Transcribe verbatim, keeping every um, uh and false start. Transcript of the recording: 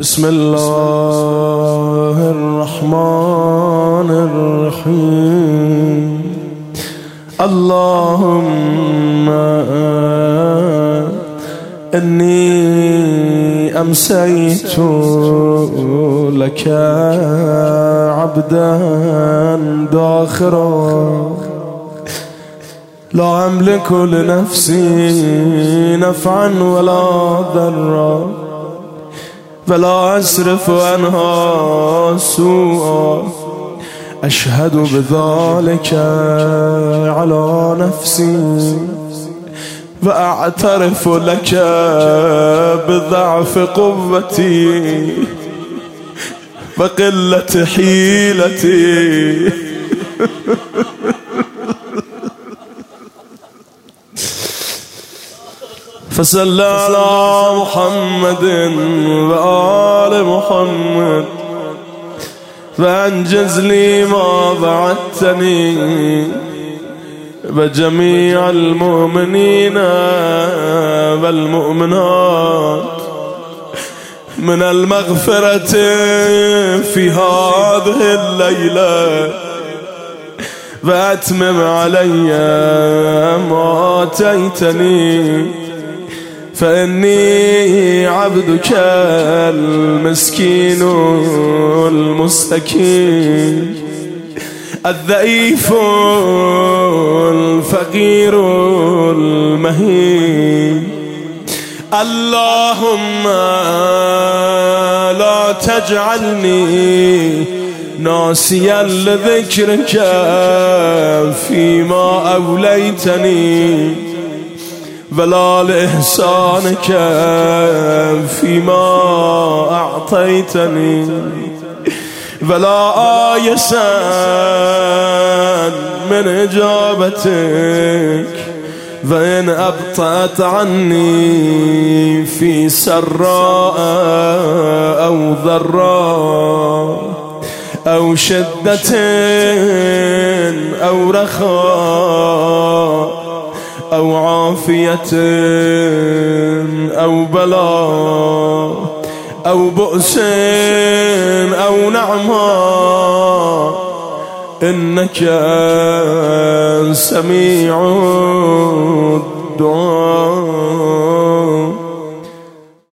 بسم الله الرحمن الرحيم. اللهم إني أمسيت لك عبدا داخرا لا أملك لنفسي نفعا ولا ضرا ولا أصرف عنها سوءا أشهد بذلك على نفسي وأعترف لك بضعف قوتي وقلة حيلتي فصل على محمد وآل محمد وأنجز لي ما بعدتني وجميع المؤمنين والمؤمنات من المغفرة في هذه الليلة وأتمم علي ما آتيتني فإني عبدك المسكين المستكين الضعيف الفقير المهين. اللهم لا تجعلني ناسيا لذكرك فيما أوليتني ولا لإحسانك فيما أعطيتني ولا آيسا من إجابتك وإن أبطأت عني في سراء أو ضراء أو شدة أو رخاء أو عافية أو بلاء أو بؤس أو نعمة إنك سميع الدعاء.